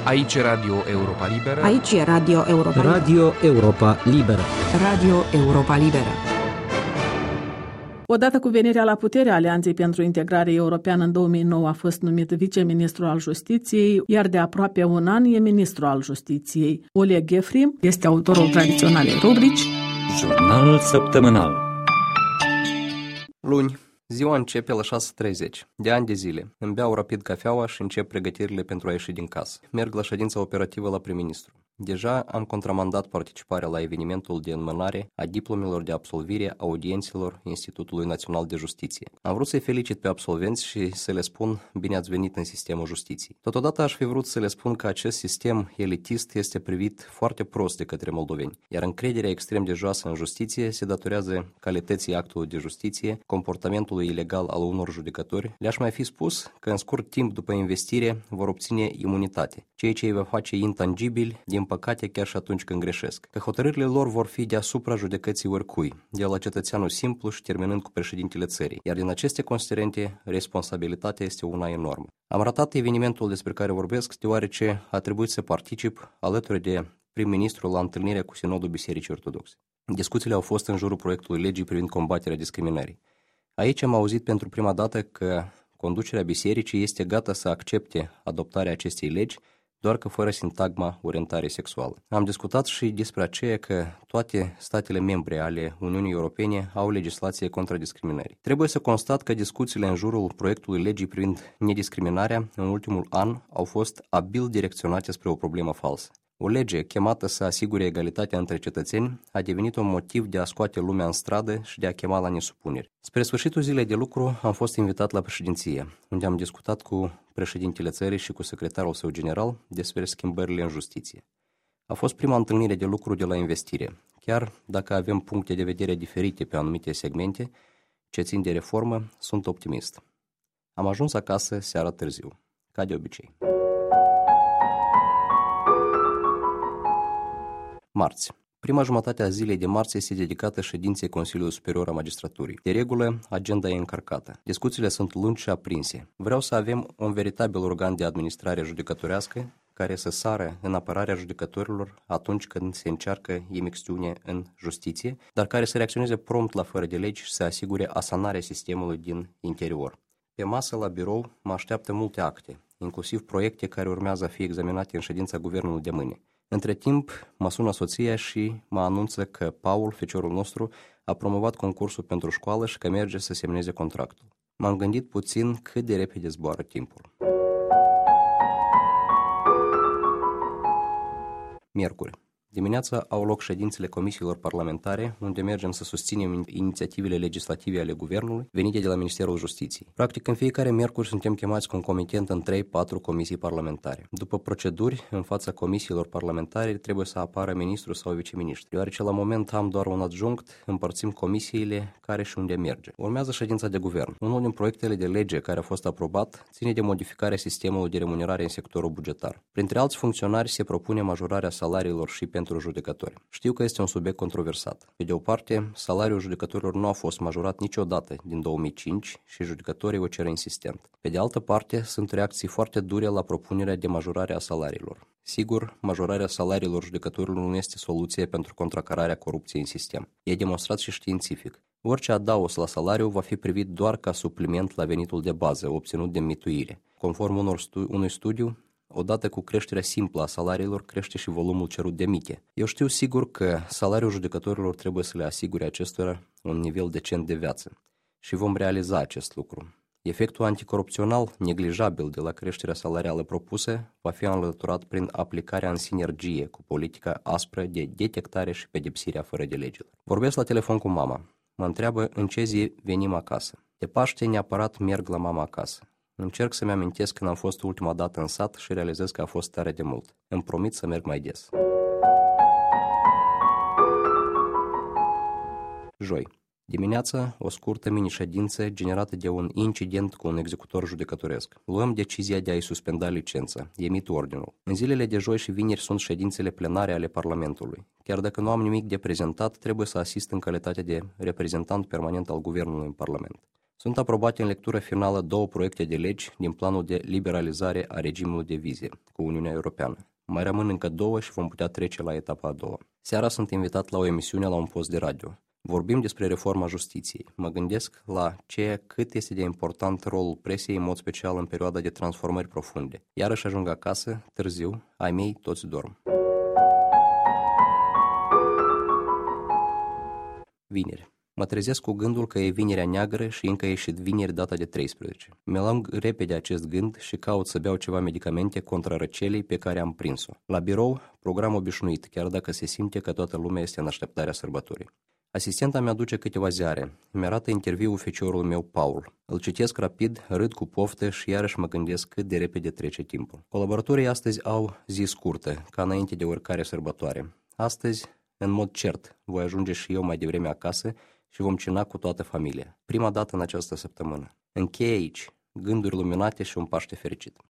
Aici Radio Europa Liberă. Aici e Radio Europa Liberă. Radio Europa Liberă. Radio Europa Liberă. Odată cu venirea la putere a Alianței pentru Integrare Europeană în 2009 a fost numit viceministru al Justiției, iar de aproape un an e ministru al Justiției. Oleg Ghefri este autorul tradiționalei rubrici Jurnal săptămânal. Luni. Ziua începe la 6:30. De ani de zile. Îmi beau rapid cafeaua și încep pregătirile pentru a ieși din casă. Merg la ședința operativă la prim-ministru. Deja am contramandat participarea la evenimentul de înmânare a diplomelor de absolvire a audiențelor Institutului Național de Justiție. Am vrut să-i felicit pe absolvenți și să le spun bine ați venit în sistemul justiției. Totodată aș fi vrut să le spun că acest sistem elitist este privit foarte prost de către moldoveni, iar încrederea extrem de joasă în justiție se datorează calității actului de justiție, comportamentului ilegal al unor judecători. Le-aș mai fi spus că în scurt timp după investire vor obține imunitate, ceea ce îi va face intangibili, din păcate chiar și atunci când greșesc, că hotărârile lor vor fi deasupra judecății oricui, de la cetățeanul simplu și terminând cu președintele țării, iar din aceste considerente, responsabilitatea este una enormă. Am ratat evenimentul despre care vorbesc, deoarece a trebuit să particip alături de prim-ministru la întâlnirea cu Sinodul Bisericii Ortodoxe. Discuțiile au fost în jurul proiectului legii privind combaterea discriminării. Aici am auzit pentru prima dată că conducerea bisericii este gata să accepte adoptarea acestei legi, doar că fără sintagma orientare sexuală. Am discutat și despre aceea că toate statele membre ale Uniunii Europene au legislație contra discriminării. Trebuie să constat că discuțiile în jurul proiectului legii privind nediscriminarea în ultimul an au fost abil direcționate spre o problemă falsă. O lege chemată să asigure egalitatea între cetățeni a devenit un motiv de a scoate lumea în stradă și de a chema la nesupuneri. Spre sfârșitul zilei de lucru am fost invitat la președinție, unde am discutat cu președintele țării și cu secretarul său general despre schimbările în justiție. A fost prima întâlnire de lucru de la investire. Chiar dacă avem puncte de vedere diferite pe anumite segmente ce țin de reformă, sunt optimist. Am ajuns acasă seara târziu, ca de obicei. Marți. Prima jumătate a zilei de marți este dedicată ședinței Consiliului Superior a Magistraturii. De regulă, agenda e încărcată. Discuțiile sunt lungi și aprinse. Vreau să avem un veritabil organ de administrare judecătorească care să sară în apărarea judecătorilor atunci când se încearcă imixtiune în justiție, dar care să reacționeze prompt la fără de legi și să asigure asanarea sistemului din interior. Pe masă la birou mă așteaptă multe acte, inclusiv proiecte care urmează a fi examinate în ședința guvernului de mâine. Între timp, mă sună soția și mă anunță că Paul, feciorul nostru, a promovat concursul pentru școală și că merge să semneze contractul. M-am gândit puțin cât de repede zboară timpul. Miercuri. Dimineața au loc ședințele comisiilor parlamentare, unde mergem să susținem inițiativele legislative ale guvernului venite de la Ministerul Justiției. Practic, în fiecare miercuri suntem chemați concomitent în 3-4 comisii parlamentare. După proceduri, în fața comisiilor parlamentare trebuie să apară ministru sau viceministru. Deoarece la moment am doar un adjunct, împărțim comisiile care și unde merge. Urmează ședința de guvern. Unul din proiectele de lege care a fost aprobat ține de modificarea sistemului de remunerare în sectorul bugetar. Printre alți funcționari se propune majorarea salariilor și pentru judecători. Știu că este un subiect controversat. Pe de o parte, salariul judecătorilor nu a fost majorat niciodată din 2005 și judecătorii o cer insistent. Pe de altă parte, sunt reacții foarte dure la propunerea de majorare a salariilor. Sigur, majorarea salariilor judecătorilor nu este soluție pentru contracararea corupției în sistem. E demonstrat și științific. Orice adaos la salariu va fi privit doar ca supliment la venitul de bază obținut de mituire. Conform unui studiu, odată cu creșterea simplă a salariilor, crește și volumul cerut de miche. Eu știu sigur că salariul judecătorilor trebuie să le asigure acestora un nivel decent de viață și vom realiza acest lucru. Efectul anticorupțional neglijabil de la creșterea salarială propusă va fi înlăturat prin aplicarea în sinergie cu politica aspră de detectare și pedepsirea fără de legilor. Vorbesc la telefon cu mama. Mă întreabă în ce zi venim acasă. De Paște neapărat merg la mama acasă. Încerc să-mi amintesc când am fost ultima dată în sat și realizez că a fost tare de mult. Îmi promit să merg mai des. Joi. Dimineața, o scurtă mini-ședință generată de un incident cu un executor judecătoresc. Luăm decizia de a-i suspenda licența, emit ordinul. În zilele de joi și vineri sunt ședințele plenare ale Parlamentului. Chiar dacă nu am nimic de prezentat, trebuie să asist în calitate de reprezentant permanent al guvernului în Parlament. Sunt aprobate în lectură finală 2 proiecte de legi din planul de liberalizare a regimului de vize cu Uniunea Europeană. Mai rămân încă 2 și vom putea trece la etapa a doua. Seara sunt invitat la o emisiune la un post de radio. Vorbim despre reforma justiției. Mă gândesc la cât este de important rolul presiei, în mod special în perioada de transformări profunde. Iarăși ajung acasă, târziu, ai mei toți dorm. Vineri. Mă trezesc cu gândul că e vinerea neagră și încă a ieșit vineri data de 13. Mi-am repede acest gând și caut să beau ceva medicamente contra răcelei pe care am prins-o. La birou, program obișnuit, chiar dacă se simte că toată lumea este în așteptarea sărbătorii. Asistenta mi-aduce câteva ziare. Mi-arată interviul feciorul meu, Paul. Îl citesc rapid, râd cu poftă și iarăși mă gândesc cât de repede trece timpul. Colaboratorii astăzi au zi scurtă, ca înainte de oricare sărbătoare. Astăzi, în mod cert, voi ajunge și eu mai devreme acasă și vom cina cu toată familia. Prima dată în această săptămână. Încheie aici, gânduri luminate și un Paște fericit.